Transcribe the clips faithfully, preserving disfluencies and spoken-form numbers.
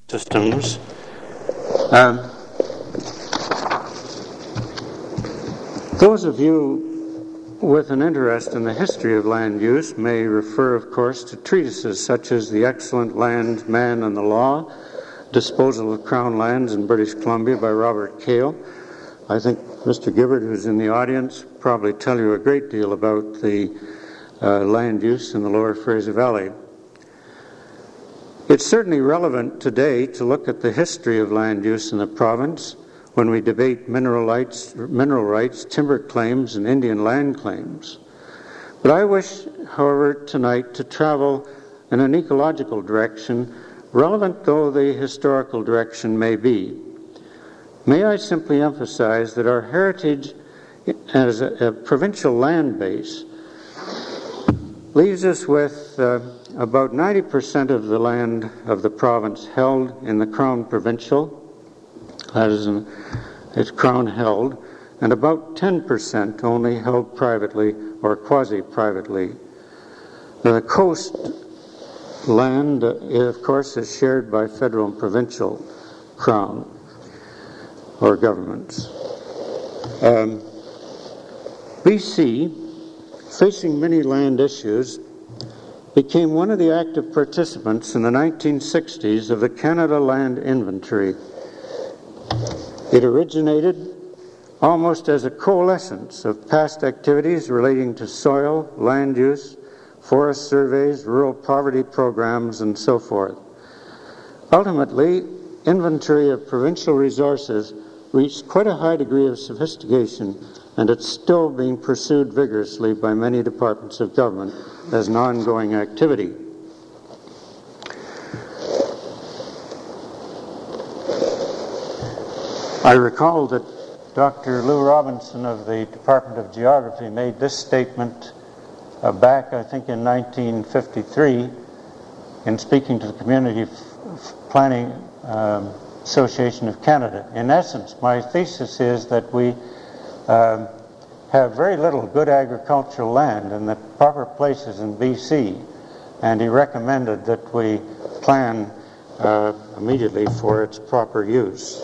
systems. Um, those of you with an interest in the history of land use may refer, of course, to treatises such as The Excellent Land, Man and the Law, Disposal of Crown Lands in British Columbia by Robert Cale. I think Mister Gibbard, who's in the audience, probably tell you a great deal about the uh, land use in the Lower Fraser Valley. It's certainly relevant today to look at the history of land use in the province when we debate mineral rights, mineral rights, timber claims, and Indian land claims. But I wish, however, tonight to travel in an ecological direction, relevant though the historical direction may be. May I simply emphasize that our heritage as a, a provincial land base leaves us with uh, about ninety percent of the land of the province held in the Crown Provincial, that is, in, it's Crown held, and about ten percent only held privately or quasi-privately. The coast land, uh, of course, is shared by federal and provincial Crown or governments. Um, B C, facing many land issues, became one of the active participants in the nineteen sixties of the Canada Land Inventory. It originated almost as a coalescence of past activities relating to soil, land use, forest surveys, rural poverty programs, and so forth. Ultimately, inventory of provincial resources reached quite a high degree of sophistication, and it's still being pursued vigorously by many departments of government as an ongoing activity. I recall that Doctor Lou Robinson of the Department of Geography made this statement uh, back, I think, in nineteen fifty-three in speaking to the Community F- Planning um, Association of Canada. In essence, my thesis is that we uh, have very little good agricultural land in the proper places in B C, and he recommended that we plan uh, immediately for its proper use.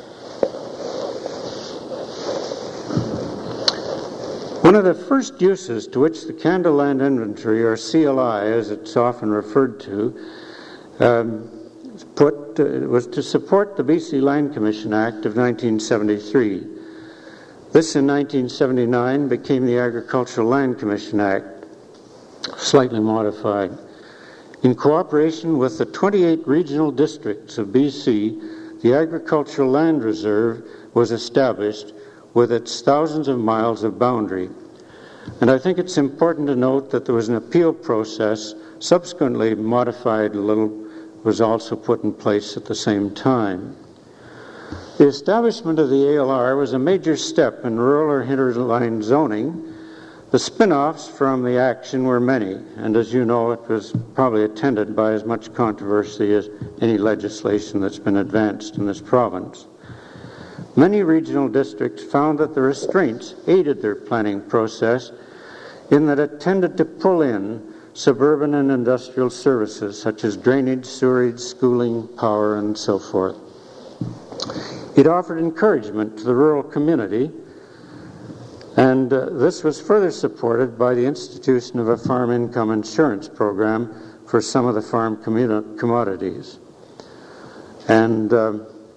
One of the first uses to which the Canada Land Inventory, or C L I as it's often referred to, um, put uh, was to support the B C Land Commission Act of nineteen seventy-three. This in nineteen seventy-nine became the Agricultural Land Commission Act, slightly modified. In cooperation with the twenty-eight regional districts of B C, the Agricultural Land Reserve was established with its thousands of miles of boundary. And I think it's important to note that there was an appeal process, subsequently modified a little, was also put in place at the same time. The establishment of the A L R was a major step in rural or hinterland zoning. The spin-offs from the action were many, and as you know, it was probably attended by as much controversy as any legislation that's been advanced in this province. Many regional districts found that the restraints aided their planning process in that it tended to pull in suburban and industrial services such as drainage, sewerage, schooling, power, and so forth. It offered encouragement to the rural community, and uh, this was further supported by the institution of a farm income insurance program for some of the farm commu- commodities. And uh,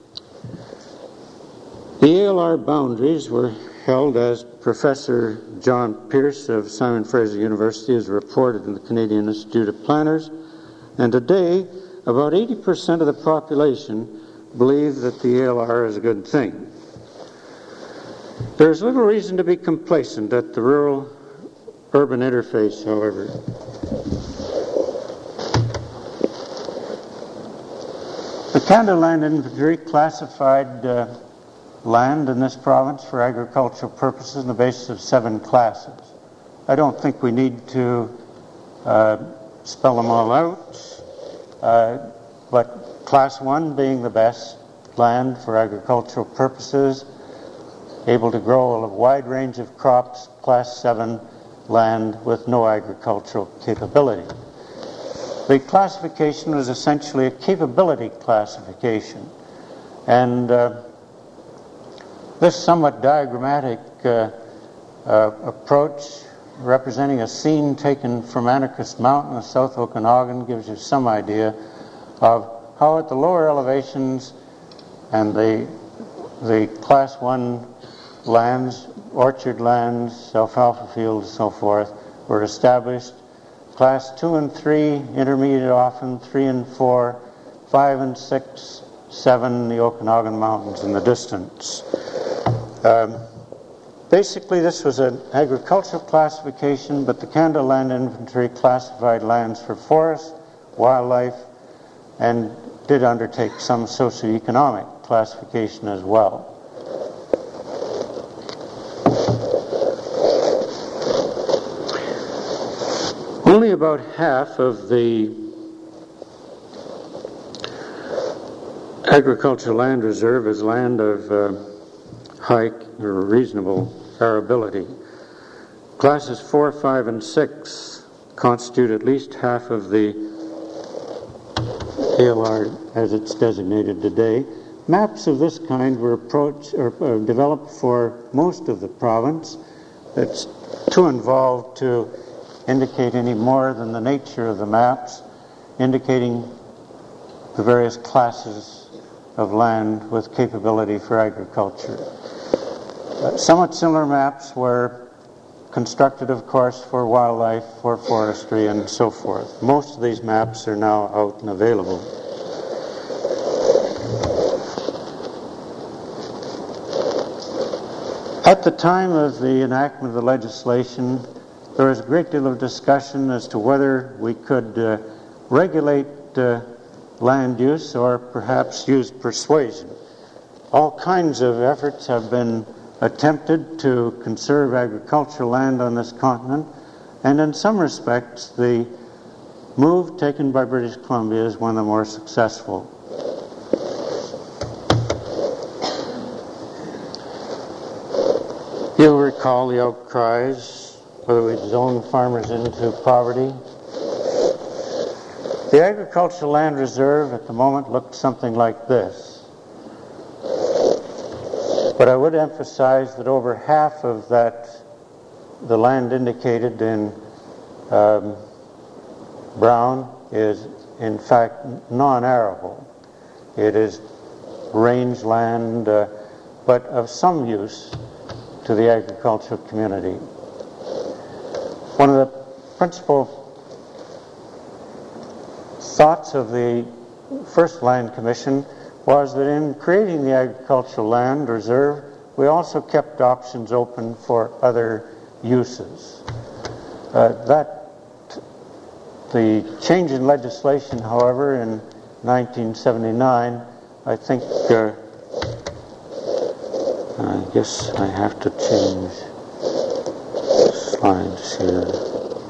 the A L R boundaries were held, as Professor John Pierce of Simon Fraser University has reported in the Canadian Institute of Planners, and today about eighty percent of the population believe that the A L R is a good thing. There is little reason to be complacent at the rural-urban interface, however. The Canada Land Inventory classified uh, land in this province for agricultural purposes on the basis of seven classes. I don't think we need to uh, spell them all out, uh, but class one being the best land for agricultural purposes, able to grow a wide range of crops. Class seven, land with no agricultural capability. The classification was essentially a capability classification. And uh, this somewhat diagrammatic uh, uh, approach, representing a scene taken from Anarchist Mountain, the South Okanagan, gives you some idea of how at the lower elevations and the the class one lands, orchard lands, alfalfa fields, and so forth, were established. Class two and three, intermediate often, three and four, five and six, seven, the Okanagan Mountains in the distance. Um, basically, this was an agricultural classification, but the Canada Land Inventory classified lands for forest, wildlife, and did undertake some socioeconomic classification as well. Only about half of the agricultural land reserve is land of uh, high or reasonable arability. Classes four, five, and six constitute at least half of the A L R as it's designated today. Maps of this kind were approached or uh, developed for most of the province. It's too involved to indicate any more than the nature of the maps, indicating the various classes of land with capability for agriculture. Uh, somewhat similar maps were constructed, of course, for wildlife, for forestry, and so forth. Most of these maps are now out and available. At the time of the enactment of the legislation, there was a great deal of discussion as to whether we could uh, regulate uh, land use or perhaps use persuasion. All kinds of efforts have been attempted to conserve agricultural land on this continent, and in some respects the move taken by British Columbia is one of the more successful. You'll recall the outcries whether we zone farmers into poverty. The agricultural land reserve at the moment looked something like this. But I would emphasize that over half of that, the land indicated in um, brown, is in fact non-arable. It is rangeland, uh, but of some use to the agricultural community. One of the principal thoughts of the first Land Commission was that in creating the agricultural land reserve, we also kept options open for other uses. Uh, that the change in legislation, however, in nineteen seventy-nine, I think, uh, I guess I have to change slides here.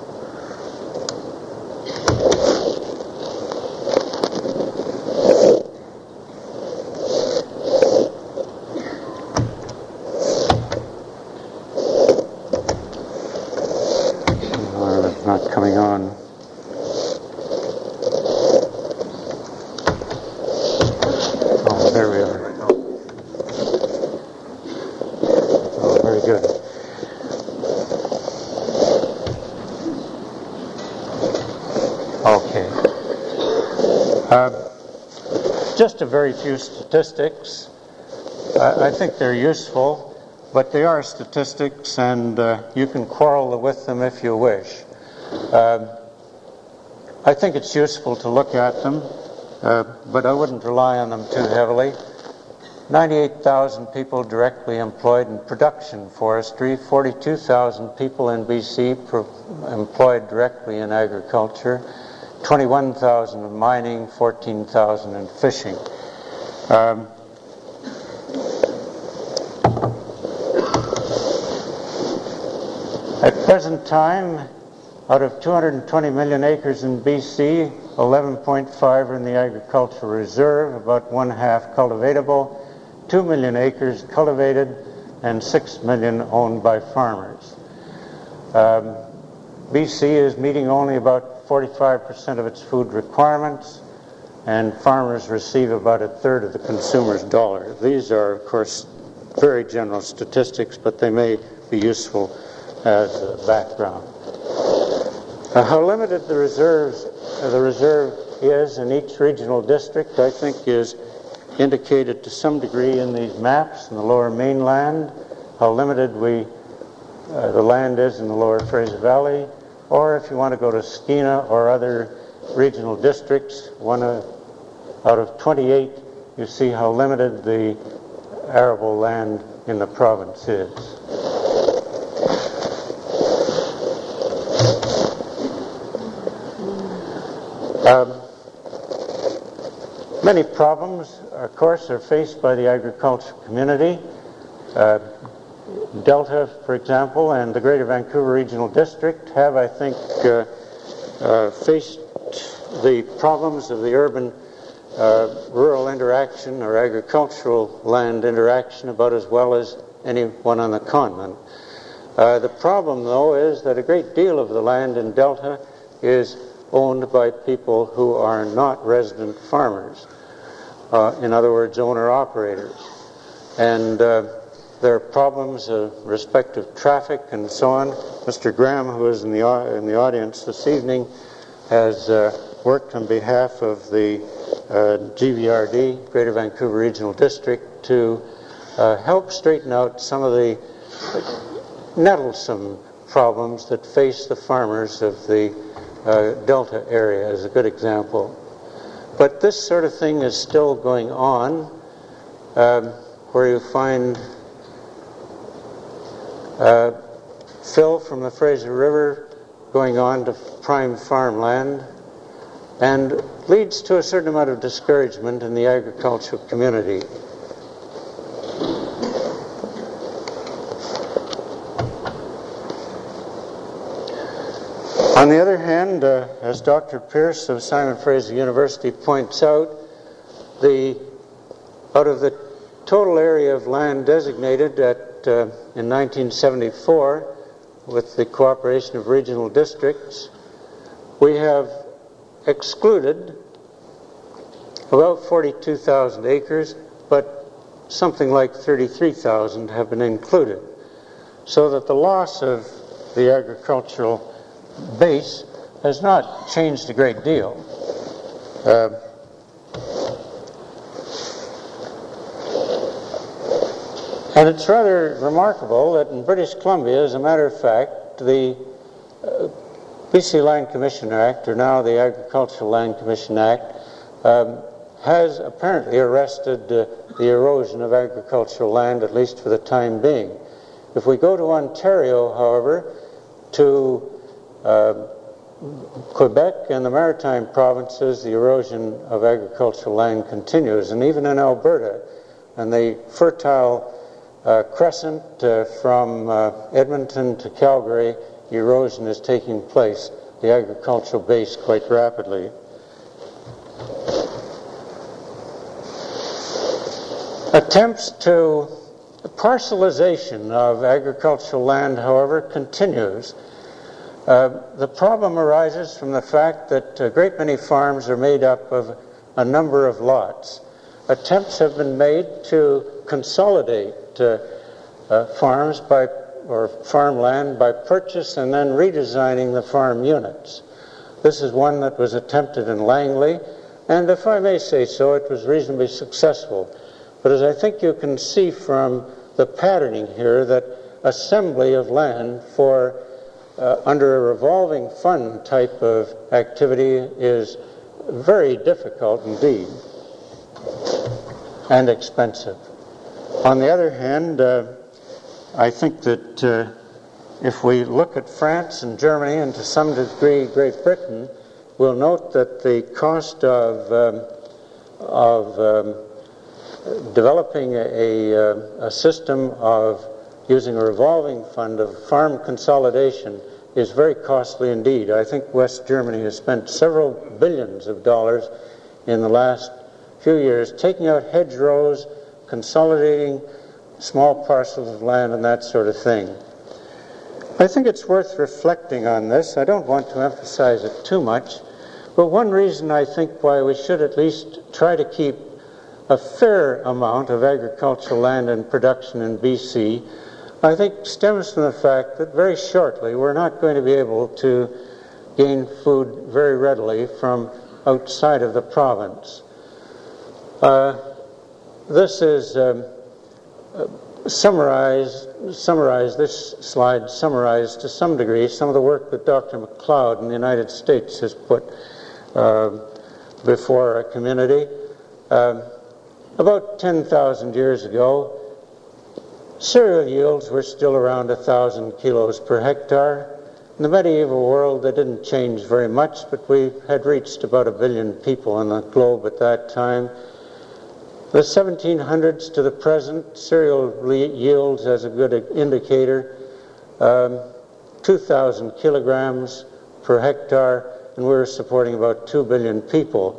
Not coming on. Oh, there we are. Oh, very good. Okay. Uh, just a very few statistics. I, I think they're useful, but they are statistics, and uh, you can quarrel with them if you wish. Uh, I think it's useful to look at them, uh, but I wouldn't rely on them too heavily. ninety-eight thousand people directly employed in production forestry, forty-two thousand people in B C pro- employed directly in agriculture, twenty-one thousand in mining, fourteen thousand in fishing. Um, at present time, out of two hundred twenty million acres in B C, eleven point five are in the agricultural reserve, about one half cultivatable, two million acres cultivated, and six million owned by farmers. Um, B C is meeting only about forty-five percent of its food requirements, and farmers receive about a third of the consumer's dollar. These are, of course, very general statistics, but they may be useful as a background. Uh, how limited the reserves, uh, the reserve is in each regional district, I think, is indicated to some degree in these maps in the lower mainland. How limited we uh, the land is in the lower Fraser Valley, or if you want to go to Skeena or other regional districts, one uh, out of twenty-eight, you see how limited the arable land in the province is. Um, many problems, of course, are faced by the agricultural community. Uh, Delta, for example, and the Greater Vancouver Regional District have, I think, uh, uh, faced the problems of the urban uh, rural interaction or agricultural land interaction about as well as anyone on the continent. Uh, the problem, though, is that a great deal of the land in Delta is owned by people who are not resident farmers. Uh, in other words, owner-operators. And uh, there are problems of respective traffic and so on. Mister Graham, who is in the, in the audience this evening, has uh, worked on behalf of the uh, G V R D, Greater Vancouver Regional District, to uh, help straighten out some of the nettlesome problems that face the farmers of the uh, Delta area, as a good example. But this sort of thing is still going on, um, where you find uh, fill from the Fraser River going on to prime farmland, and leads to a certain amount of discouragement in the agricultural community. On the other hand, uh, as Doctor Pierce of Simon Fraser University points out, the out of the total area of land designated at uh, in nineteen seventy-four with the cooperation of regional districts, we have excluded about forty-two thousand acres, but something like thirty-three thousand have been included, so that the loss of the agricultural base has not changed a great deal. Uh, and it's rather remarkable that in British Columbia, as a matter of fact, the uh, B C Land Commission Act, or now the Agricultural Land Commission Act, um, has apparently arrested uh, the erosion of agricultural land, at least for the time being. If we go to Ontario, however, to Uh, Quebec and the maritime provinces, the erosion of agricultural land continues, and even in Alberta, and the fertile uh, crescent uh, from uh, Edmonton to Calgary, erosion is taking place, the agricultural base, quite rapidly. Attempts to parcelization of agricultural land, however, continues. Uh, the problem arises from the fact that a great many farms are made up of a number of lots. Attempts have been made to consolidate uh, uh, farms by, or farmland by purchase and then redesigning the farm units. This is one that was attempted in Langley, and if I may say so, it was reasonably successful. But as I think you can see from the patterning here, that assembly of land for Uh, under a revolving fund type of activity is very difficult indeed and expensive. On the other hand, uh, I think that uh, if we look at France and Germany and to some degree Great Britain, we'll note that the cost of, um, of um, developing a, a, a system of using a revolving fund of farm consolidation is very costly indeed. I think West Germany has spent several billions of dollars in the last few years taking out hedgerows, consolidating small parcels of land and that sort of thing. I think it's worth reflecting on this. I don't want to emphasize it too much, but one reason I think why we should at least try to keep a fair amount of agricultural land in production in B C, I think stems from the fact that very shortly we're not going to be able to gain food very readily from outside of the province. Uh, this is um, uh, summarized, summarized, this slide summarized to some degree some of the work that Doctor MacLeod in the United States has put uh, before our community. Uh, about ten thousand years ago, cereal yields were still around one thousand kilos per hectare. In the medieval world, they didn't change very much, but we had reached about a billion people on the globe at that time. The seventeen hundreds to the present, cereal yields as a good indicator, um, two thousand kilograms per hectare, and we're supporting about two billion people.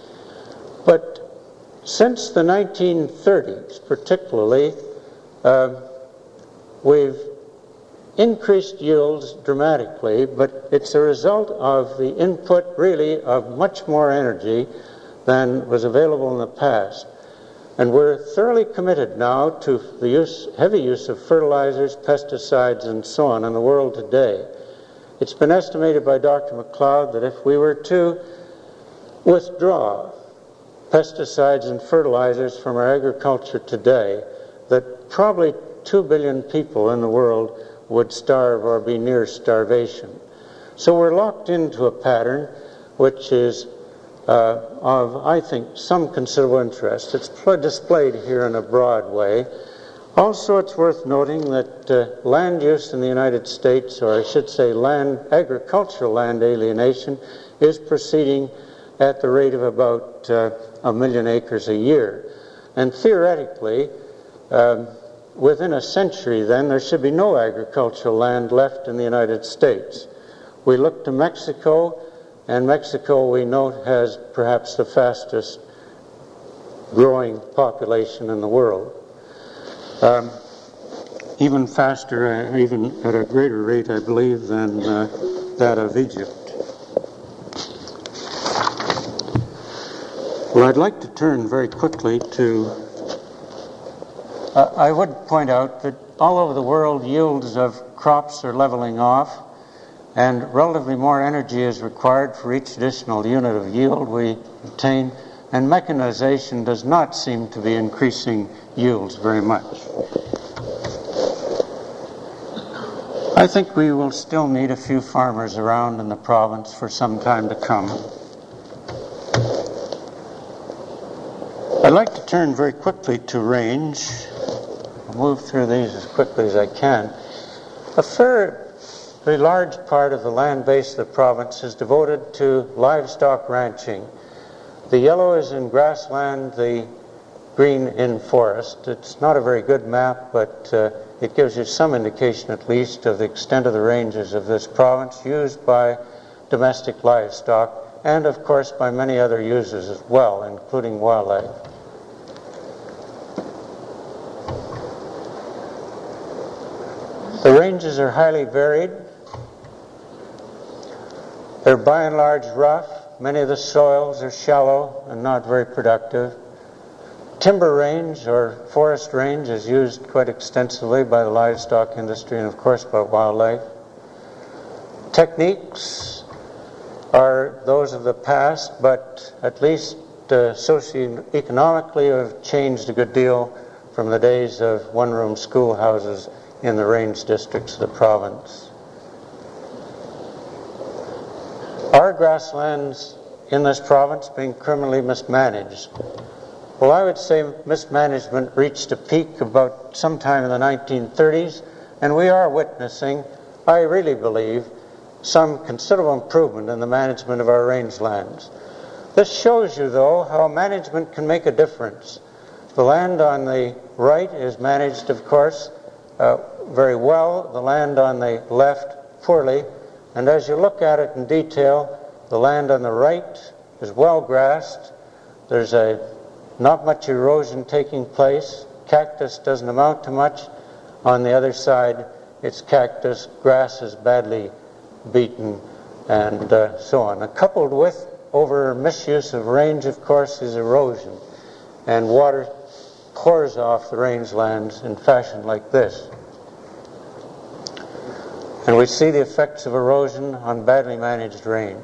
But since the nineteen thirties, particularly, uh, we've increased yields dramatically, but it's a result of the input, really, of much more energy than was available in the past. And we're thoroughly committed now to the use, heavy use of fertilizers, pesticides, and so on in the world today. It's been estimated by Doctor MacLeod that if we were to withdraw pesticides and fertilizers from our agriculture today, that probably two billion people in the world would starve or be near starvation. So we're locked into a pattern which is uh, of, I think, some considerable interest. It's pl- displayed here in a broad way. Also, it's worth noting that uh, land use in the United States, or I should say land, agricultural land alienation, is proceeding at the rate of about uh, a million acres a year. And theoretically, um, within a century, then, there should be no agricultural land left in the United States. We look to Mexico, and Mexico, we note, has perhaps the fastest growing population in the world. Um, even faster, uh, even at a greater rate, I believe, than uh, that of Egypt. Well, I'd like to turn very quickly to Uh, I would point out that all over the world yields of crops are leveling off, and relatively more energy is required for each additional unit of yield we obtain, and mechanization does not seem to be increasing yields very much. I think we will still need a few farmers around in the province for some time to come. I'd like to turn very quickly to range. Move through these as quickly as I can. A fairly large part of the land base of the province is devoted to livestock ranching. The yellow is in grassland, the green in forest. It's not a very good map, but uh, it gives you some indication at least of the extent of the ranges of this province used by domestic livestock and of course by many other users as well, including wildlife. The ranges are highly varied. They're by and large rough. Many of the soils are shallow and not very productive. Timber range or forest range is used quite extensively by the livestock industry and of course by wildlife. Techniques are those of the past, but at least uh, socio-economically have changed a good deal from the days of one-room schoolhouses in the range districts of the province. Are grasslands in this province being criminally mismanaged? Well, I would say mismanagement reached a peak about sometime in the nineteen thirties, and we are witnessing, I really believe, some considerable improvement in the management of our rangelands. This shows you, though, how management can make a difference. The land on the right is managed, of course, Uh, very well, the land on the left poorly, and as you look at it in detail, the land on the right is well grassed. There's a not much erosion taking place. Cactus doesn't amount to much. On the other side, it's cactus, grass is badly beaten, and uh, so on. And coupled with over misuse of range, of course, is erosion, and water pours off the rangelands in fashion like this. And we see the effects of erosion on badly managed range.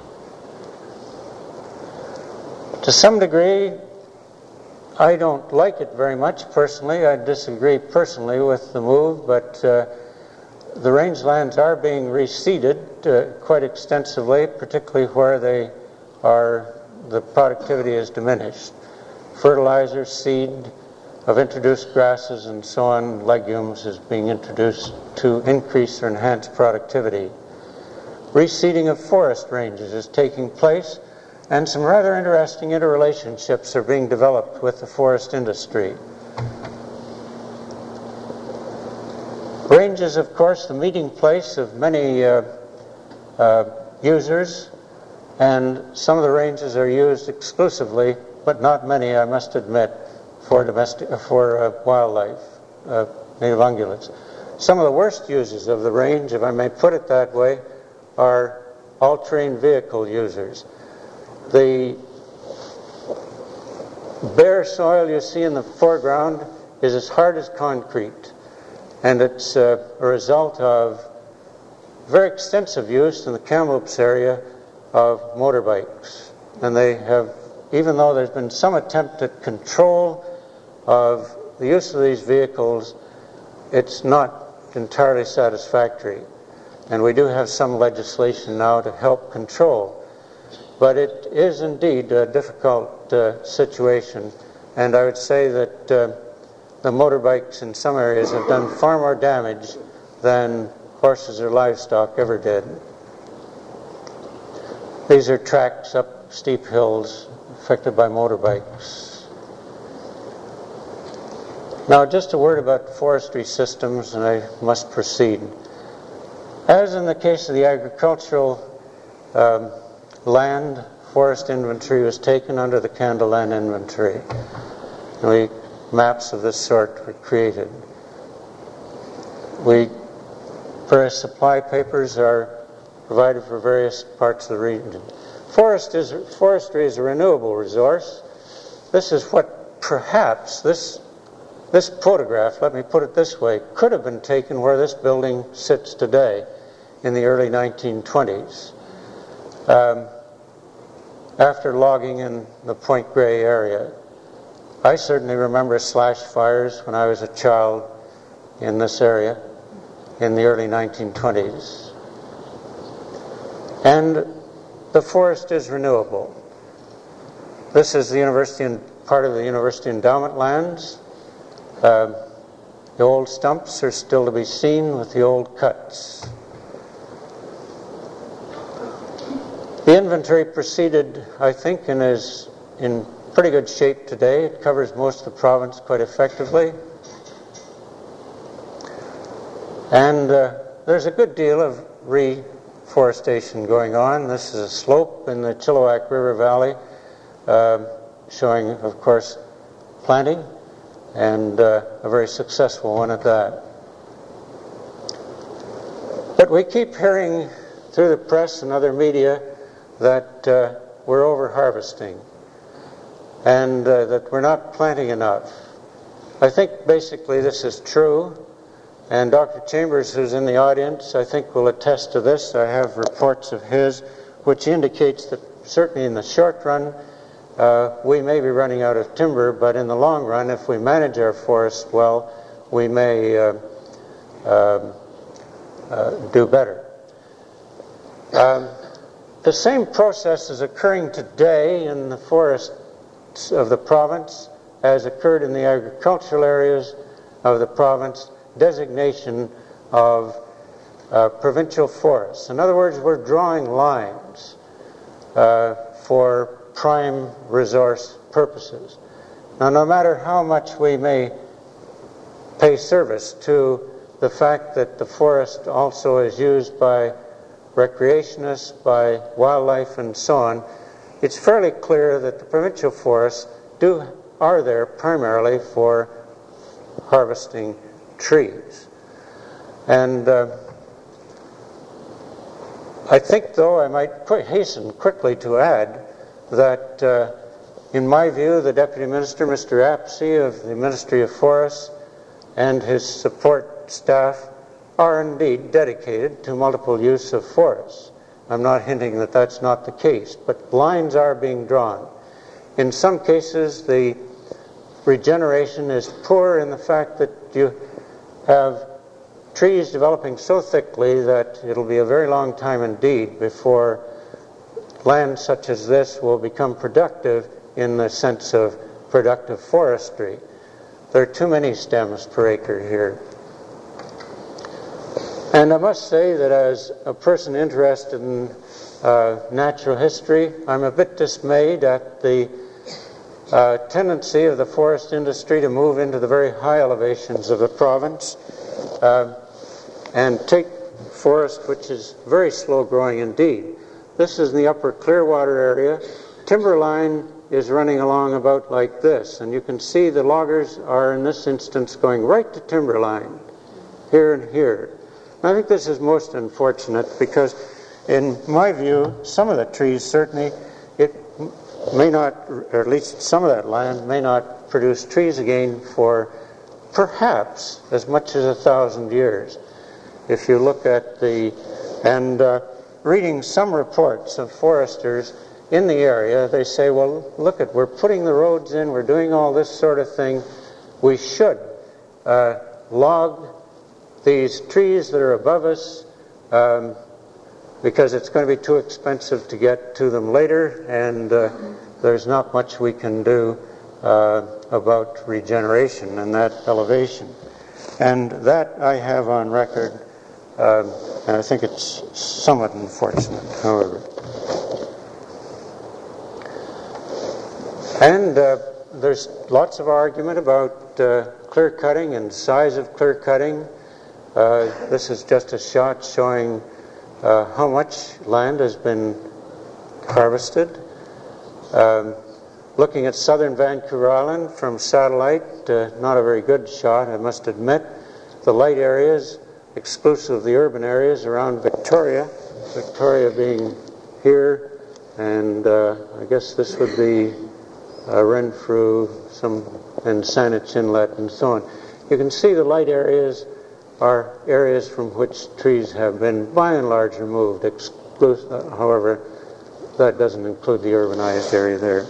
To some degree, I don't like it very much personally. I disagree personally with the move, but uh, the rangelands are being reseeded uh, quite extensively, particularly where they are, the productivity is diminished. Fertilizer, seed of introduced grasses and so on, legumes, is being introduced to increase or enhance productivity. Reseeding of forest ranges is taking place, and some rather interesting interrelationships are being developed with the forest industry. Range is, of course, the meeting place of many uh, uh, users, and some of the ranges are used exclusively, but not many, I must admit, for domestic, for uh, wildlife, uh, native ungulates. Some of the worst uses of the range, if I may put it that way, are all-terrain vehicle users. The bare soil you see in the foreground is as hard as concrete, and it's uh, a result of very extensive use in the Kamloops area of motorbikes. And they have, even though there's been some attempt at control of the use of these vehicles, it's not entirely satisfactory. And we do have some legislation now to help control. But it is indeed a difficult uh, situation, and I would say that uh, the motorbikes in some areas have done far more damage than horses or livestock ever did. These are tracks up steep hills affected by motorbikes. Now, just a word about forestry systems, and I must proceed. As in the case of the agricultural um, land, forest inventory was taken under the Canada Land Inventory. And we, maps of this sort were created. We, various supply papers are provided for various parts of the region. Forest is, forestry is a renewable resource. This is what perhaps, this, this photograph, let me put it this way, could have been taken where this building sits today in the early nineteen twenties. Um, after logging in the Point Grey area. I certainly remember slash fires when I was a child in this area in the early nineteen twenties. And the forest is renewable. This is the university and part of the university endowment lands. Uh, the old stumps are still to be seen with the old cuts. The inventory proceeded, I think, and is in pretty good shape today. It covers most of the province quite effectively. And uh, there's a good deal of reforestation going on. This is a slope in the Chilliwack River Valley, uh, showing, of course, planting, and uh, a very successful one at that. But we keep hearing through the press and other media that uh, we're over-harvesting and uh, that we're not planting enough. I think basically this is true, and Doctor Chambers, who's in the audience, I think will attest to this. I have reports of his which indicates that certainly in the short run uh, we may be running out of timber, but in the long run, if we manage our forests well, we may uh, uh, uh, do better. Um, The same process is occurring today in the forests of the province as occurred in the agricultural areas of the province, designation of uh, provincial forests. In other words, we're drawing lines uh, for prime resource purposes. Now, no matter how much we may pay service to the fact that the forest also is used by recreationists, by wildlife, and so on, it's fairly clear that the provincial forests do are there primarily for harvesting trees. And uh, I think, though, I might quick, hasten quickly to add that, uh, in my view, the Deputy Minister, Mister Apsey of the Ministry of Forests, and his support staff are indeed dedicated to multiple use of forests. I'm not hinting that that's not the case, but lines are being drawn. In some cases, the regeneration is poor in the fact that you have trees developing so thickly that it'll be a very long time indeed before land such as this will become productive in the sense of productive forestry. There are too many stems per acre here. And I must say that as a person interested in uh, natural history, I'm a bit dismayed at the uh, tendency of the forest industry to move into the very high elevations of the province uh, and take forest which is very slow growing indeed. This is in the upper Clearwater area. Timberline is running along about like this, and you can see the loggers are in this instance going right to timberline, here and here. I think this is most unfortunate because, in my view, some of the trees certainly, it may not, or at least some of that land may not produce trees again for perhaps as much as a thousand years. If you look at the, and uh, reading some reports of foresters in the area, they say, well, look at, we're putting the roads in, we're doing all this sort of thing. We should uh, log these trees that are above us um, because it's going to be too expensive to get to them later, and uh, there's not much we can do uh, about regeneration and that elevation. And that I have on record, um, and I think it's somewhat unfortunate, however. And uh, there's lots of argument about uh, clear cutting and size of clear cutting. Uh, this is just a shot showing uh, how much land has been harvested. Um, looking at southern Vancouver Island from satellite, uh, not a very good shot, I must admit. The light areas, exclusive of the urban areas around Victoria, Victoria being here, and uh, I guess this would be uh, Renfrew, some, and Saanich Inlet, and so on. You can see the light areas are areas from which trees have been by and large removed. Exclusive, uh, however, that doesn't include the urbanized area there.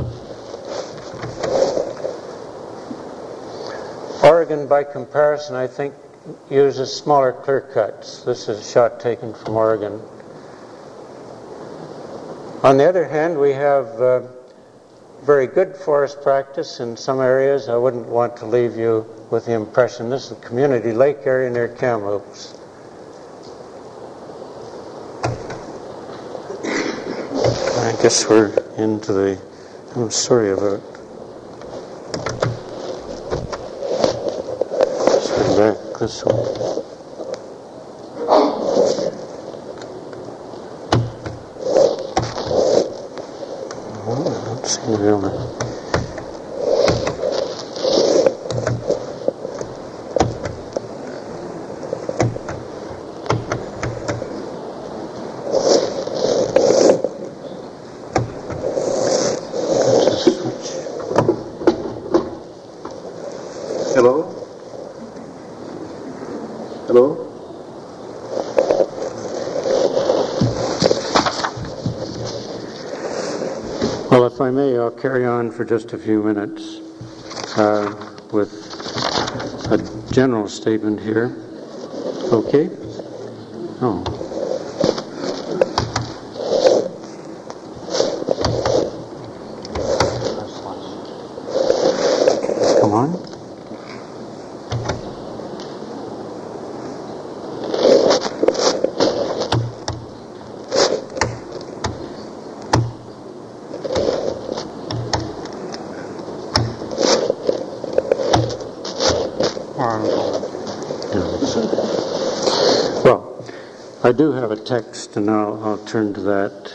Oregon, by comparison, I think, uses smaller clear cuts. This is a shot taken from Oregon. On the other hand, we have uh, very good forest practice in some areas. I wouldn't want to leave you with the impression this is a community lake area near Kamloops. I guess we're into the, I'm sorry about, let's go back this way. Oh, I don't seem to be able to. If I may, I'll carry on for just a few minutes uh, with a general statement here. Okay? Oh. Come on. Well, I do have a text, and I'll, I'll turn to that.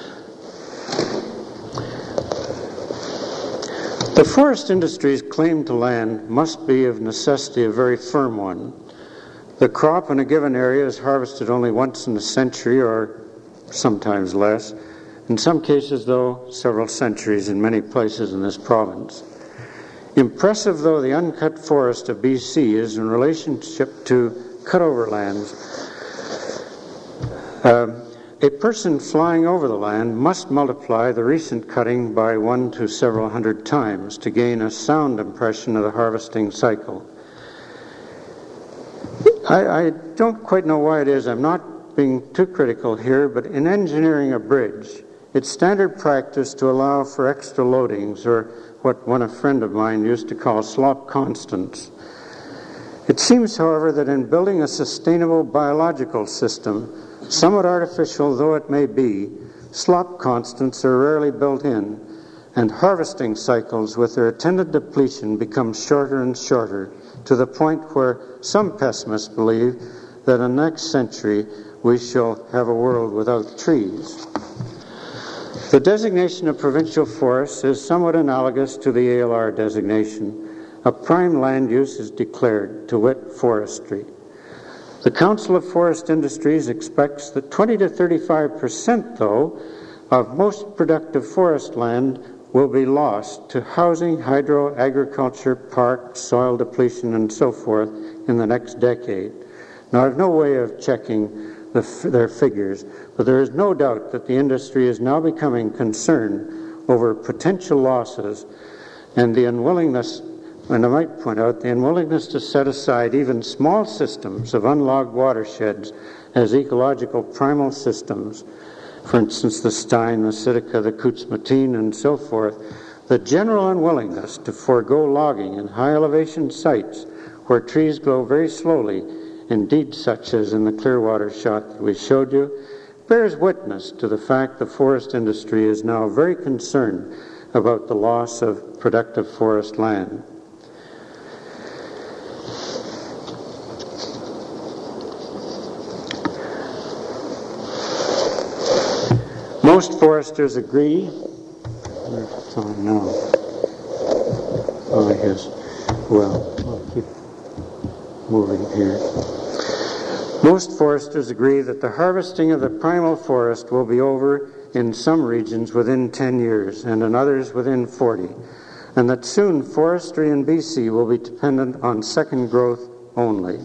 The forest industry's claim to land must be of necessity a very firm one. The crop in a given area is harvested only once in a century or sometimes less. In some cases, though, several centuries in many places in this province. Impressive though the uncut forest of B C is in relationship to cutover lands, uh, a person flying over the land must multiply the recent cutting by one to several hundred times to gain a sound impression of the harvesting cycle. I, I don't quite know why it is. I'm not being too critical here, but in engineering a bridge, it's standard practice to allow for extra loadings, or what one a friend of mine used to call slop constants. It seems, however, that in building a sustainable biological system, somewhat artificial though it may be, slop constants are rarely built in, and harvesting cycles with their attendant depletion become shorter and shorter, to the point where some pessimists believe that in the next century we shall have a world without trees. The designation of provincial forests is somewhat analogous to the A L R designation. A prime land use is declared, to wit, forestry. The Council of Forest Industries expects that twenty to thirty-five percent, though, of most productive forest land will be lost to housing, hydro, agriculture, park, soil depletion, and so forth in the next decade. Now, I have no way of checking the, their figures, but there is no doubt that the industry is now becoming concerned over potential losses and the unwillingness, and I might point out, the unwillingness to set aside even small systems of unlogged watersheds as ecological primal systems. For instance, the Stein, the Sitka, the Kootzmatine, and so forth. The general unwillingness to forego logging in high-elevation sites where trees grow very slowly, indeed such as in the Clearwater shot that we showed you, bears witness to the fact the forest industry is now very concerned about the loss of productive forest land. Most foresters agree. Oh no. Oh yes. Well, I'll keep moving here. Most foresters agree that the harvesting of the primal forest will be over in some regions within ten years and in others within forty, and that soon forestry in B C will be dependent on second growth only.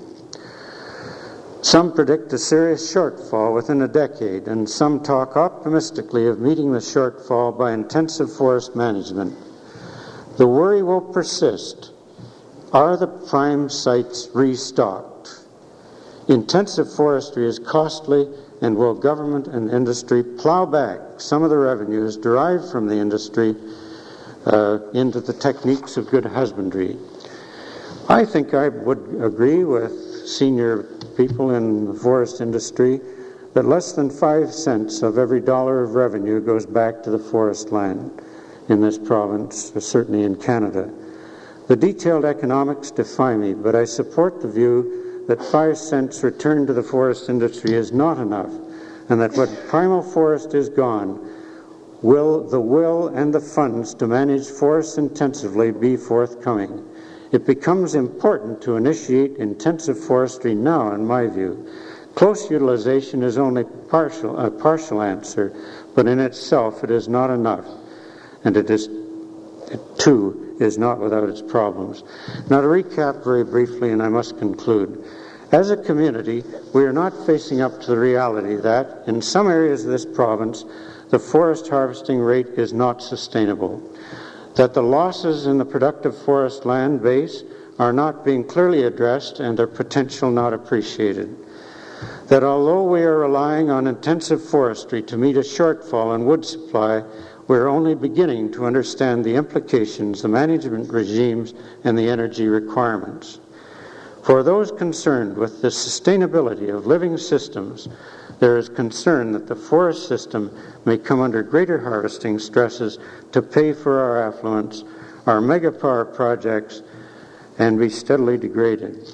Some predict a serious shortfall within a decade, and some talk optimistically of meeting the shortfall by intensive forest management. The worry will persist. Are the prime sites restocked? Intensive forestry is costly, and will government and industry plow back some of the revenues derived from the industry uh, into the techniques of good husbandry? I think I would agree with senior people in the forest industry that less than five cents of every dollar of revenue goes back to the forest land in this province, or certainly in Canada. The detailed economics defy me, but I support the view that five cents returned to the forest industry is not enough, and that when primal forest is gone, will the will and the funds to manage forests intensively be forthcoming. It becomes important to initiate intensive forestry now, in my view. Close utilization is only partial, a partial answer, but in itself it is not enough, and it is, it too is not without its problems. Now, to recap very briefly, and I must conclude. As a community, we are not facing up to the reality that, in some areas of this province, the forest harvesting rate is not sustainable, that the losses in the productive forest land base are not being clearly addressed and their potential not appreciated, that although we are relying on intensive forestry to meet a shortfall in wood supply, we are only beginning to understand the implications, the management regimes, and the energy requirements. For those concerned with the sustainability of living systems, there is concern that the forest system may come under greater harvesting stresses to pay for our affluents, our megapower projects, and be steadily degraded.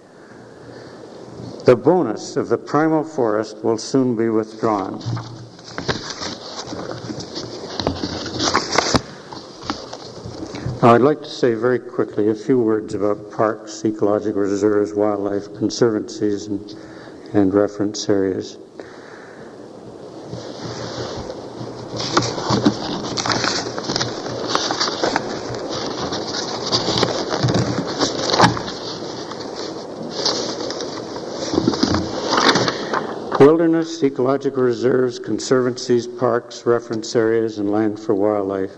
The bonus of the primal forest will soon be withdrawn. Now, I'd like to say very quickly a few words about parks, ecological reserves, wildlife conservancies, and, and reference areas. Wilderness, ecological reserves, conservancies, parks, reference areas, and land for wildlife.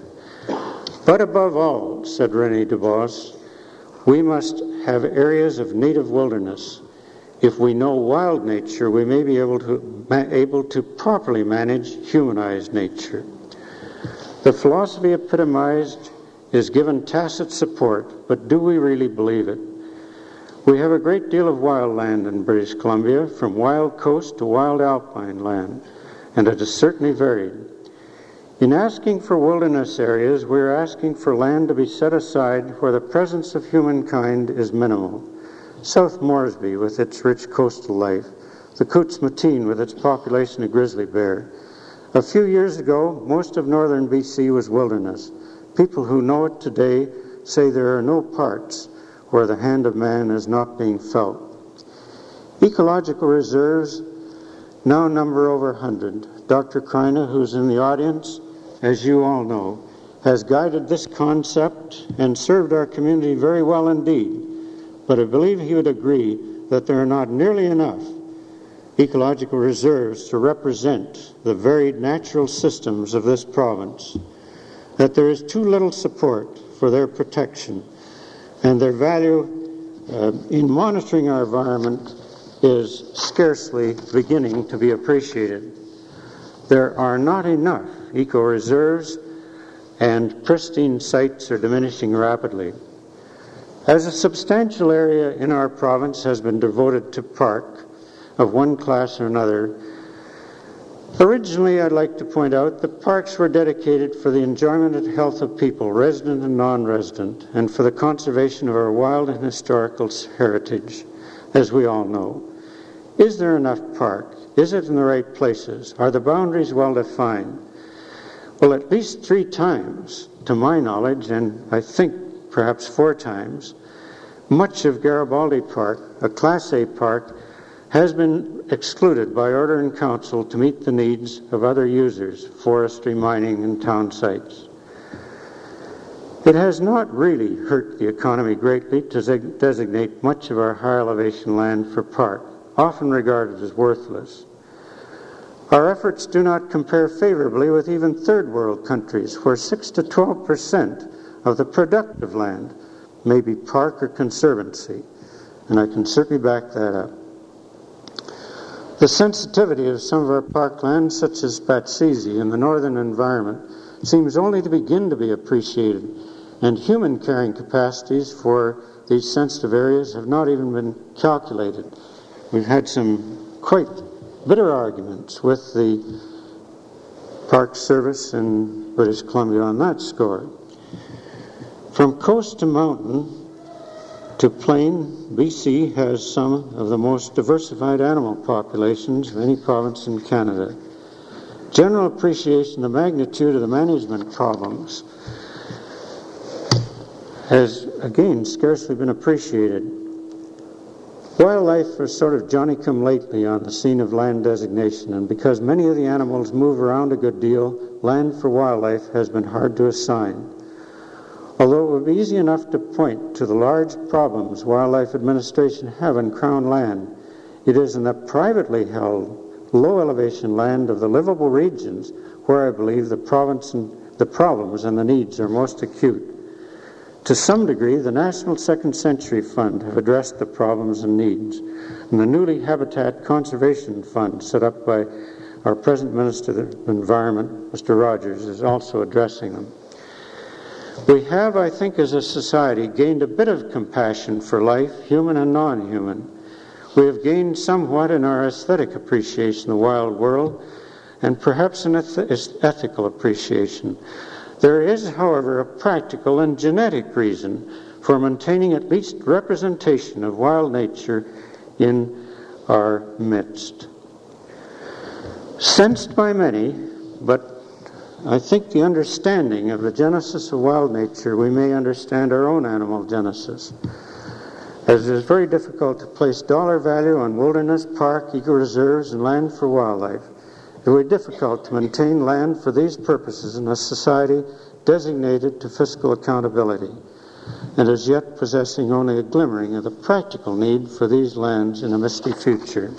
But above all, said René Dubos, we must have areas of native wilderness. If we know wild nature, we may be able to, ma- able to properly manage humanized nature. The philosophy epitomized is given tacit support, but do we really believe it? We have a great deal of wild land in British Columbia, from wild coast to wild alpine land, and it is certainly varied. In asking for wilderness areas, we are asking for land to be set aside where the presence of humankind is minimal. South Moresby with its rich coastal life, the Coots-Matine with its population of grizzly bear. A few years ago, most of northern B C was wilderness. People who know it today say there are no parts where the hand of man is not being felt. Ecological reserves now number over one hundred. Doctor Kreiner, who's in the audience, as you all know, has guided this concept and served our community very well indeed. But I believe he would agree that there are not nearly enough ecological reserves to represent the varied natural systems of this province, that there is too little support for their protection, and their value uh, in monitoring our environment is scarcely beginning to be appreciated. There are not enough eco-reserves, and pristine sites are diminishing rapidly. As a substantial area in our province has been devoted to park of one class or another, originally I'd like to point out that parks were dedicated for the enjoyment and health of people, resident and non-resident, and for the conservation of our wild and historical heritage, as we all know. Is there enough park? Is it in the right places? Are the boundaries well defined? Well, at least three times, to my knowledge, and I think perhaps four times, much of Garibaldi Park, a Class A park, has been excluded by order in council to meet the needs of other users, forestry, mining, and town sites. It has not really hurt the economy greatly to designate much of our high elevation land for park, often regarded as worthless. Our efforts do not compare favorably with even third world countries, where six to twelve percent of the productive land may be park or conservancy, and I can certainly back that up. The sensitivity of some of our parklands, such as Spatsizi in the northern environment, seems only to begin to be appreciated, and human carrying capacities for these sensitive areas have not even been calculated. We've had some quite bitter arguments with the Park Service in British Columbia on that score. From coast to mountain to plain, B C has some of the most diversified animal populations of any province in Canada. General appreciation of the magnitude of the management problems has, again, scarcely been appreciated. Wildlife is sort of Johnny-come-lately on the scene of land designation, and because many of the animals move around a good deal, land for wildlife has been hard to assign. Although it would be easy enough to point to the large problems wildlife administration have in Crown land, it is in the privately held, low-elevation land of the livable regions where I believe the province and the problems and the needs are most acute. To some degree, the National Second Century Fund have addressed the problems and needs, and the newly Habitat Conservation Fund set up by our present Minister of the Environment, Mister Rogers, is also addressing them. We have, I think, as a society, gained a bit of compassion for life, human and non-human. We have gained somewhat in our aesthetic appreciation of the wild world, and perhaps an eth- ethical appreciation. There is, however, a practical and genetic reason for maintaining at least representation of wild nature in our midst. Sensed by many, but I think the understanding of the genesis of wild nature, we may understand our own animal genesis. As it is very difficult to place dollar value on wilderness, park, eco-reserves, and land for wildlife, it would be difficult to maintain land for these purposes in a society designated to fiscal accountability, and as yet possessing only a glimmering of the practical need for these lands in a misty future.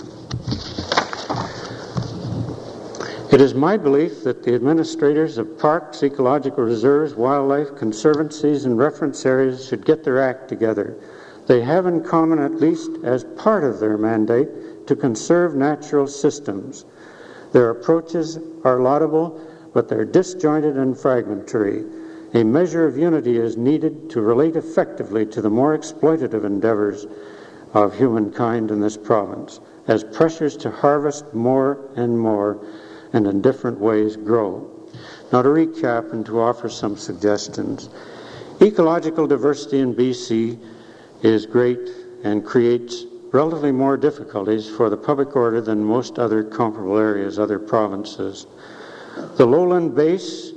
It is my belief that the administrators of parks, ecological reserves, wildlife conservancies, and reference areas should get their act together. They have in common, at least as part of their mandate, to conserve natural systems. Their approaches are laudable, but they're disjointed and fragmentary. A measure of unity is needed to relate effectively to the more exploitative endeavors of humankind in this province, as pressures to harvest more and more and in different ways grow. Now, to recap and to offer some suggestions. Ecological diversity in B C is great and creates relatively more difficulties for the public order than most other comparable areas, other provinces. The lowland base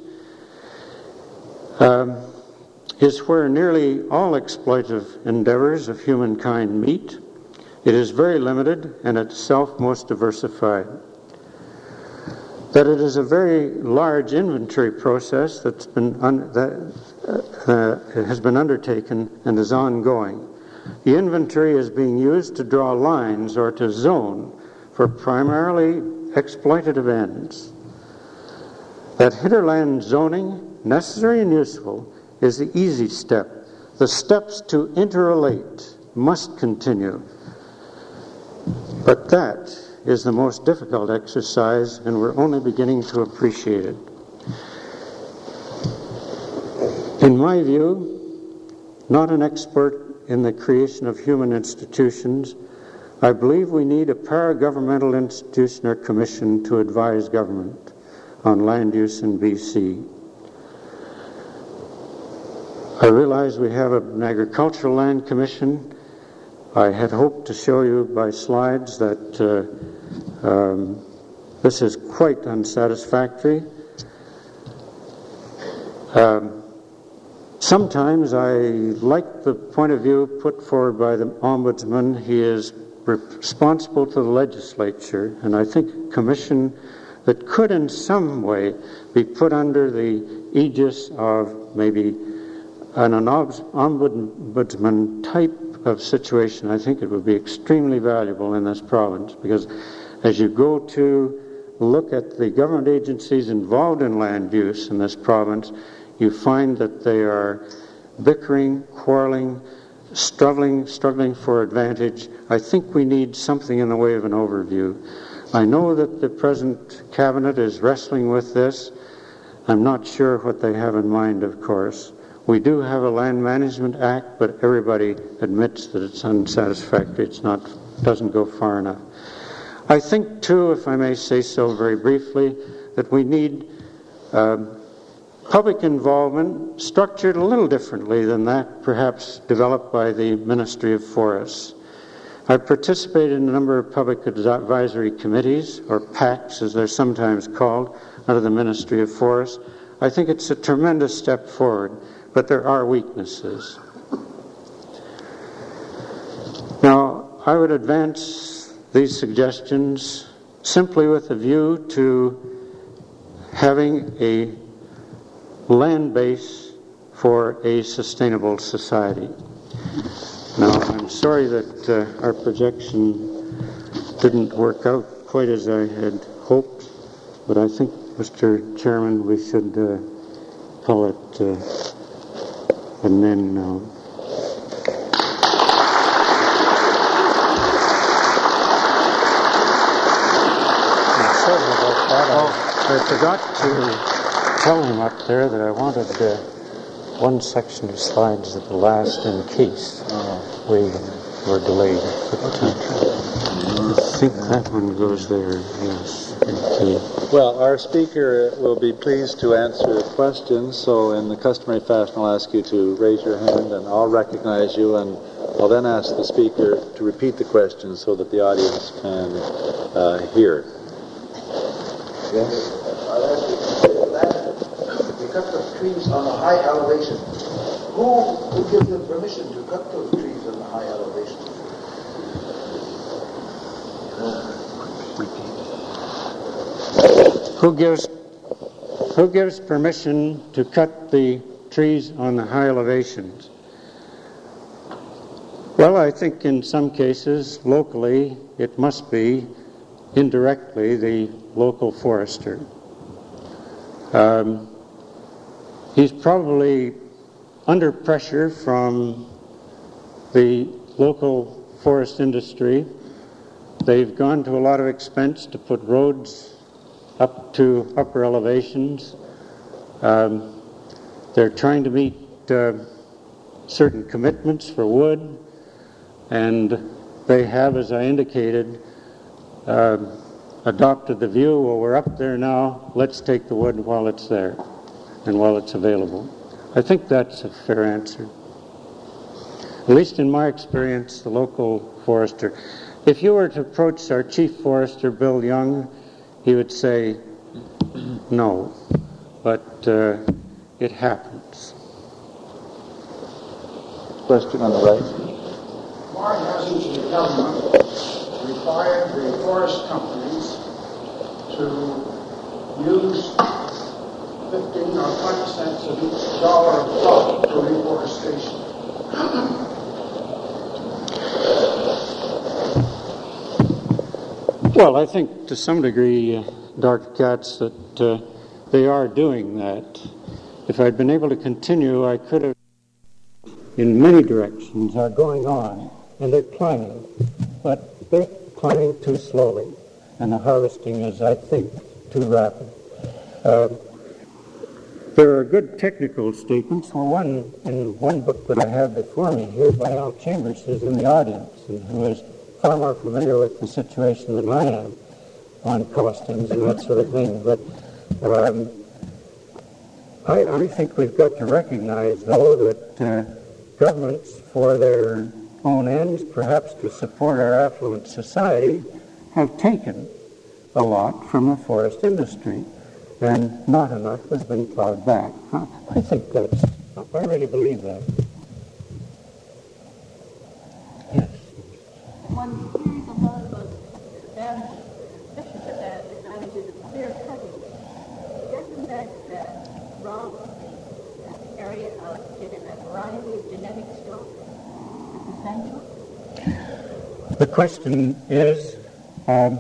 um, is where nearly all exploitative endeavors of humankind meet. It is very limited and itself most diversified. That it is a very large inventory process that's been un- that uh, has been undertaken and is ongoing. The inventory is being used to draw lines or to zone for primarily exploitative ends. That hinterland zoning, necessary and useful, is the easy step. The steps to interrelate must continue. But that is the most difficult exercise, and we're only beginning to appreciate it. In my view, not an expert in the creation of human institutions, I believe we need a para-governmental institution or commission to advise government on land use in B C. I realize we have an agricultural land commission. I had hoped to show you by slides that uh, um, this is quite unsatisfactory. Um, sometimes I like the point of view put forward by the Ombudsman. He is responsible to the legislature, and I think a commission that could in some way be put under the aegis of maybe an ombudsman type of situation, I think it would be extremely valuable in this province, because as you go to look at the government agencies involved in land use in this province, you find that they are bickering, quarreling, struggling, struggling for advantage. I think we need something in the way of an overview. I know that the present cabinet is wrestling with this. I'm not sure what they have in mind, of course. We do have a Land Management Act, but everybody admits that it's unsatisfactory. It's not, doesn't go far enough. I think, too, if I may say so very briefly, that we need uh, public involvement structured a little differently than that perhaps developed by the Ministry of Forests. I've participated in a number of public advisory committees, or PACs as they're sometimes called, under the Ministry of Forests. I think it's a tremendous step forward, but there are weaknesses. Now, I would advance these suggestions simply with a view to having a land base for a sustainable society. Now, I'm sorry that uh, our projection didn't work out quite as I had hoped, but I think, Mister Chairman, we should uh, call it uh, an end now. I'm sorry about that. Oh, I forgot to tell him up there that I wanted uh, one section of slides at the last in case uh, we were delayed. I think that one goes there, yes. Okay. Well, our speaker will be pleased to answer questions, so in the customary fashion I'll ask you to raise your hand and I'll recognize you, and I'll then ask the speaker to repeat the question so that the audience can uh, hear. Yes? trees on a high elevation, who would give them permission to cut those trees on a high elevation? Who gives who gives permission to cut the trees on the high elevations? Well, I think in some cases, locally, it must be indirectly the local forester. Um, he's probably under pressure from the local forest industry. They've gone to a lot of expense to put roads up to upper elevations. Um, they're trying to meet uh, certain commitments for wood, and they have, as I indicated, uh, adopted the view, well, we're up there now, let's take the wood while it's there and while it's available. I think that's a fair answer. At least in my experience, the local forester. If you were to approach our chief forester, Bill Young, he would say, no, but uh, it happens. Question on the right. Why hasn't the government required the forest companies to use fifteen or twenty cents of each dollar of profit for reforestation? Well, I think to some degree, uh, Doctor Katz, that uh, they are doing that. If I'd been able to continue, I could have, in many directions, are going on, and they're climbing, but they're climbing too slowly, and the harvesting is, I think, too rapid. Uh, there are good technical statements. Well, one in one book that I have before me here by Al Chambers, who's in the audience, and who is far more familiar with the situation than I am on costings and that sort of thing. But um, I, I think we've got to recognize, though, that uh, governments, for their own ends, perhaps to support our affluent society, have taken a lot from the forest industry, and not enough has been plowed back. I think that's, I really believe that. Yes. One series of lot about advantages, especially the advantages of clear cutting. Doesn't that uh, rob the area of a variety of genetic stock? Essential? The question is, um,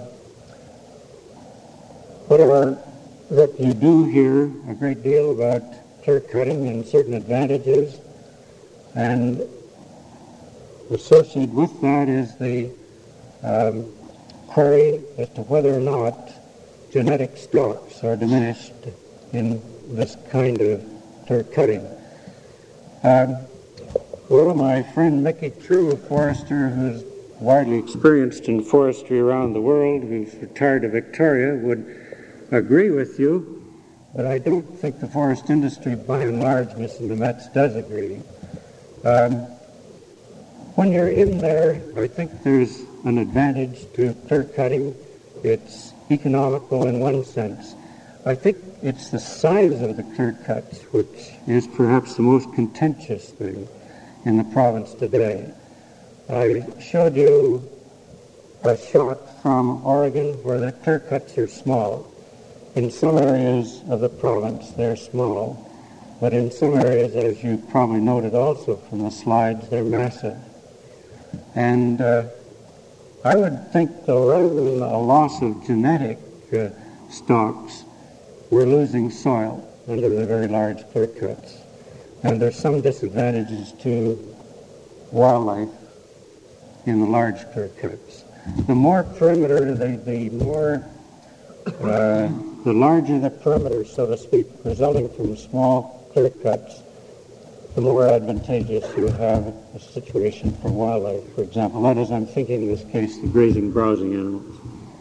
whatever that you do hear a great deal about clear cutting and certain advantages, and associated with that is the um, query as to whether or not genetic stocks are diminished in this kind of clear cutting. Um, well, my friend Mickey True, a forester who's widely experienced in forestry around the world, who's retired to Victoria, would agree with you, but I don't think the forest industry, by and large, Mister Demetz, does agree. Um, when you're in there, I think there's an advantage to clear cutting. It's economical in one sense. I think it's the size of the clear cuts which is perhaps the most contentious thing in the province today. I showed you a shot from Oregon where the clear cuts are small. In some areas of the province, they're small, but in some areas, as you probably noted also from the slides, they're massive. And uh, I would think, though, rather than a loss of genetic uh, stocks, we're losing soil under the very large clear cuts. And there's some disadvantages to wildlife in the large clear cuts. The more perimeter, the, the more... Uh, the larger the perimeter, so to speak, resulting from small clear cuts, the more advantageous you have a situation for wildlife, for example. That is, I'm thinking in this case, the grazing, browsing animals.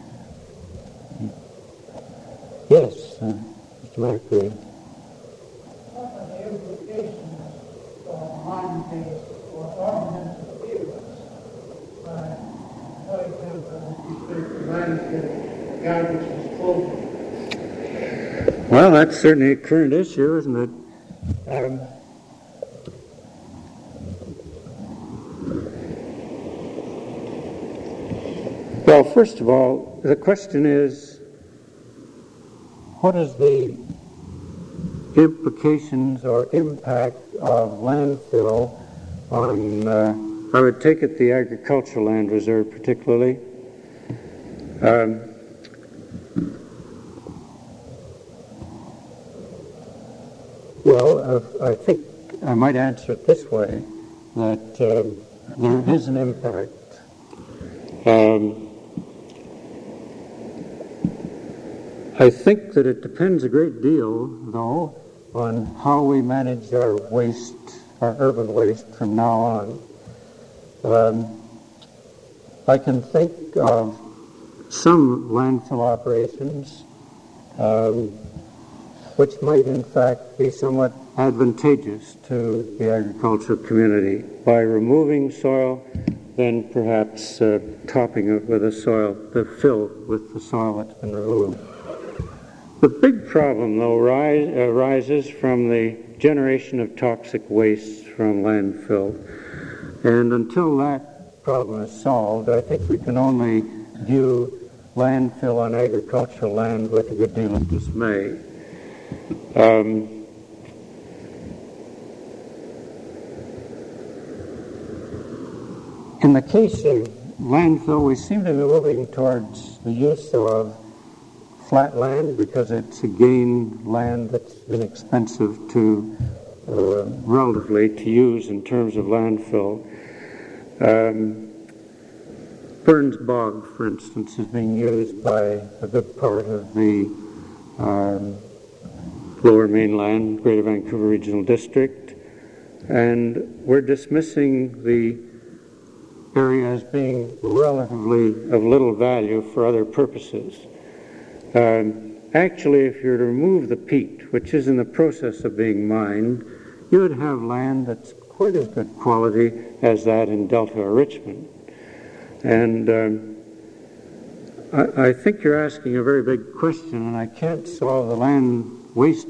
Yes, uh, Mister Macri. What are the implications for mind-based or ornamental fields? For example, if you speak landscape, garbage is full. Well, that's certainly a current issue, isn't it? Um, well, first of all, the question is, what is the implications or impact of landfill on, uh, I would take it the agricultural land reserve particularly. Um, well, uh, I think I might answer it this way, that um, there is an impact. Um, I think that it depends a great deal, though, on how we manage our waste, our urban waste from now on. Um, I can think of some landfill operations um, which might in fact be somewhat advantageous to the agricultural community by removing soil, then perhaps uh, topping it with a soil, the fill with the soil that's been removed. The big problem, though, rise, uh, arises from the generation of toxic waste from landfill. And until that problem is solved, I think we can only view landfill on agricultural land with a good deal of dismay. Um, in the case of landfill, we seem to be moving towards the use of flat land because it's again land that's inexpensive to uh, relatively to use in terms of landfill. Um, Burns Bog, for instance, is being used by a good part of the um, Lower Mainland, Greater Vancouver Regional District, and we're dismissing the area as being relatively of little value for other purposes. Um, actually, if you were to remove the peat, which is in the process of being mined, you would have land that's quite as good quality as that in Delta or Richmond. And um, I, I think you're asking a very big question, and I can't solve the land waste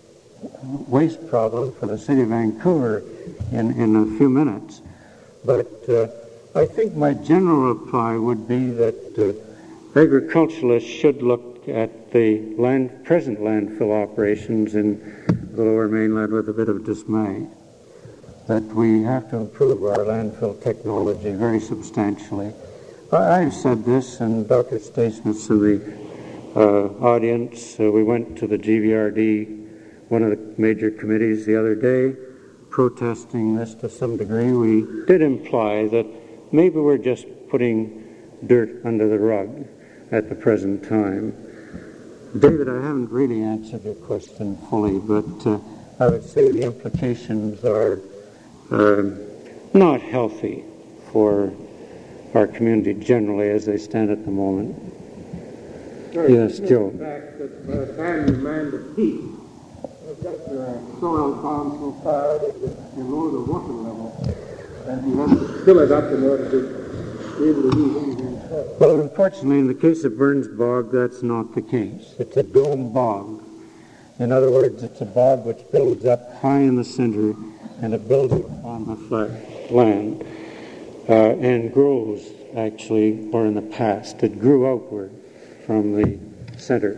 waste problem for the city of Vancouver in, in a few minutes. But uh, I think my general reply would be that uh, agriculturalists should look at the land, present landfill operations in the Lower Mainland with a bit of dismay. That we have to improve our landfill technology very substantially. I've said this, and Doctor Stacenis in the uh, audience, uh, we went to the G V R D, one of the major committees the other day, protesting this to some degree. We did imply that maybe we're just putting dirt under the rug at the present time. David, I haven't really answered your question fully, but uh, I would say the implications are uh, not healthy for our community generally as they stand at the moment. Sir, yes, Joe. The fact that by the time you mine the peat, you've got the soil bound so far below the water level, and you have to fill it up in order to be able to use anything. Well, unfortunately, in the case of Burns Bog, that's not the case. It's a dome bog. In other words, it's a bog which builds up high in the center and it builds on the flat land uh, and grows, actually, or in the past, it grew outward from the center.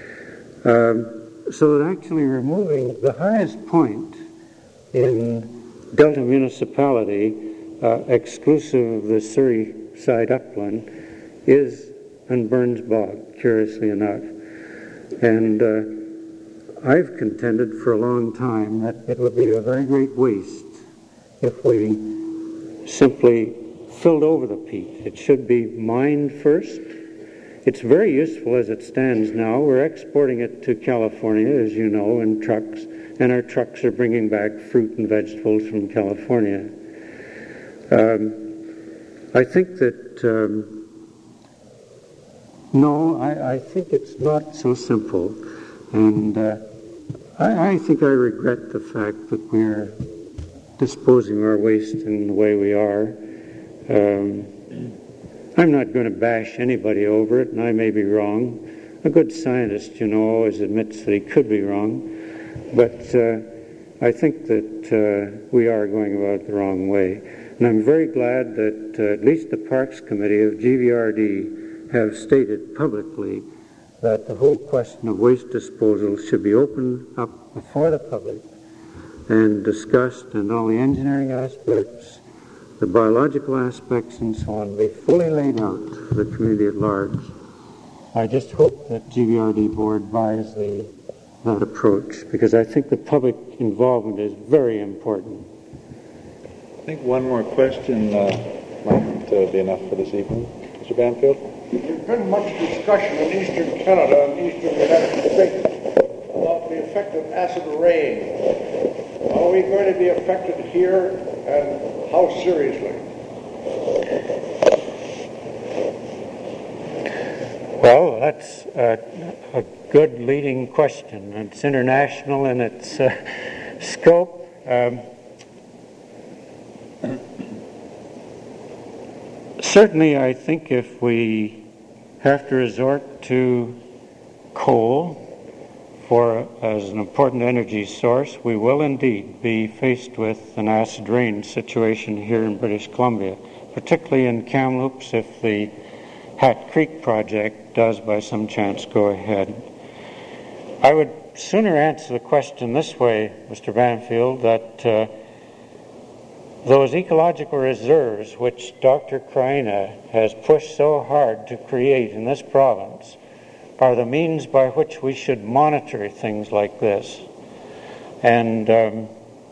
Um, so that actually removing the highest point in Delta municipality, uh, exclusive of the Surrey side upland, is in Burns Bog, curiously enough. And uh, I've contended for a long time that it would be a very great waste if we simply filled over the peat. It should be mined first. It's very useful as it stands now. We're exporting it to California, as you know, in trucks, and our trucks are bringing back fruit and vegetables from California. Um, I think that um, No, I, I think it's not so simple. And uh, I, I think I regret the fact that we're disposing our waste in the way we are. Um, I'm not going to bash anybody over it, and I may be wrong. A good scientist, you know, always admits that he could be wrong. But uh, I think that uh, we are going about it the wrong way. And I'm very glad that uh, at least the Parks Committee of G V R D have stated publicly that the whole question of waste disposal should be opened up before the public and discussed, and all the engineering aspects, the biological aspects, and so on, be fully laid out for the community at large. I just hope that G V R D board buys the, that approach, because I think the public involvement is very important. I think one more question uh, might uh, be enough for this evening. Mister Banfield? There's been much discussion in eastern Canada and eastern United States about the effect of acid rain. Are we going to be affected here, and how seriously? Well, that's a, a good leading question. It's international in its uh, scope. Um, certainly, I think if we have to resort to coal for as an important energy source, we will indeed be faced with an acid rain situation here in British Columbia, particularly in Kamloops if the Hat Creek project does by some chance go ahead. I would sooner answer the question this way, Mister Banfield, that uh, those ecological reserves which Doctor Kraina has pushed so hard to create in this province are the means by which we should monitor things like this. And um,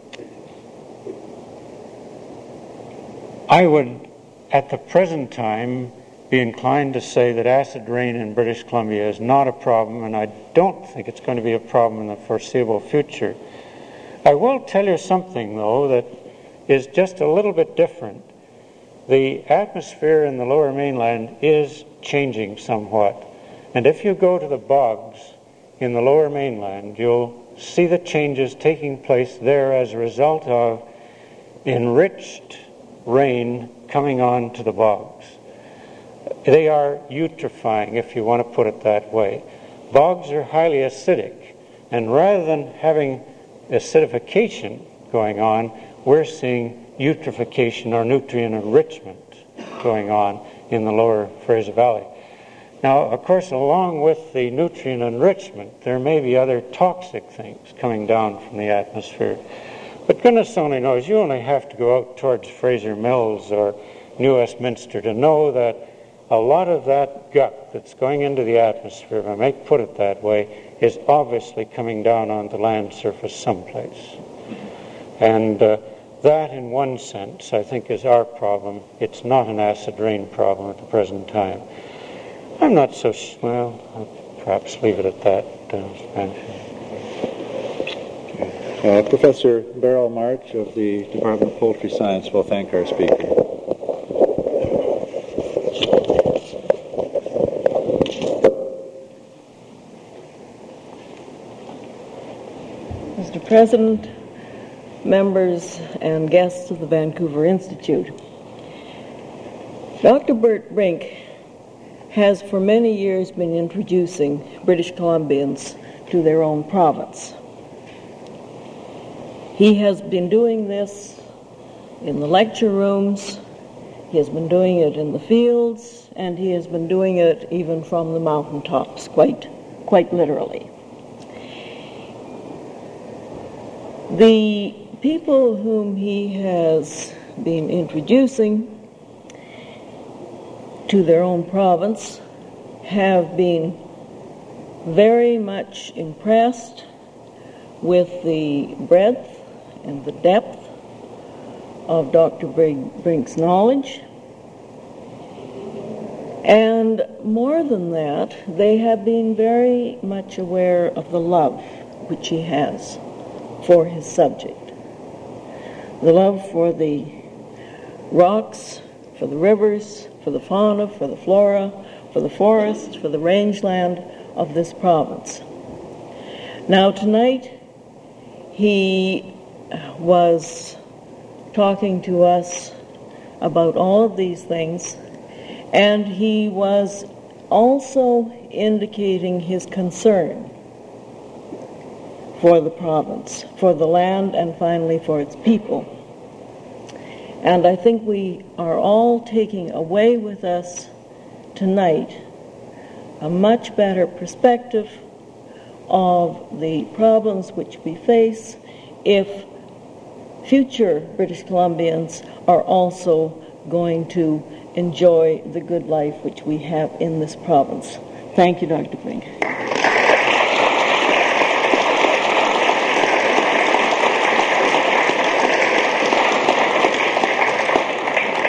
I would, at the present time, be inclined to say that acid rain in British Columbia is not a problem, and I don't think it's going to be a problem in the foreseeable future. I will tell you something, though, that is just a little bit different. The atmosphere in the Lower Mainland is changing somewhat. And if you go to the bogs in the Lower Mainland, you'll see the changes taking place there as a result of enriched rain coming on to the bogs. They are eutrifying, if you want to put it that way. Bogs are highly acidic, and rather than having acidification going on, we're seeing eutrophication or nutrient enrichment going on in the Lower Fraser Valley. Now, of course, along with the nutrient enrichment, there may be other toxic things coming down from the atmosphere. But goodness only knows, you only have to go out towards Fraser Mills or New Westminster to know that a lot of that guck that's going into the atmosphere, if I may put it that way, is obviously coming down on the land surface someplace. And uh, that, in one sense, I think is our problem. It's not an acid rain problem at the present time. I'm not so, sh- well, I'll perhaps leave it at that. Uh, uh, Professor Beryl March of the Department of Poultry Science will thank our speaker. Mister President, members and guests of the Vancouver Institute, Doctor Bert Brink has for many years been introducing British Columbians to their own province. He has been doing this in the lecture rooms, he has been doing it in the fields, and he has been doing it even from the mountaintops, quite, quite literally. The people whom he has been introducing to their own province have been very much impressed with the breadth and the depth of Doctor Brink's knowledge. And more than that, they have been very much aware of the love which he has for his subject. The love for the rocks, for the rivers, for the fauna, for the flora, for the forests, for the rangeland of this province. Now tonight, he was talking to us about all of these things, and he was also indicating his concern for the province, for the land, and finally for its people. And I think we are all taking away with us tonight a much better perspective of the problems which we face if future British Columbians are also going to enjoy the good life which we have in this province. Thank you, Doctor Queen.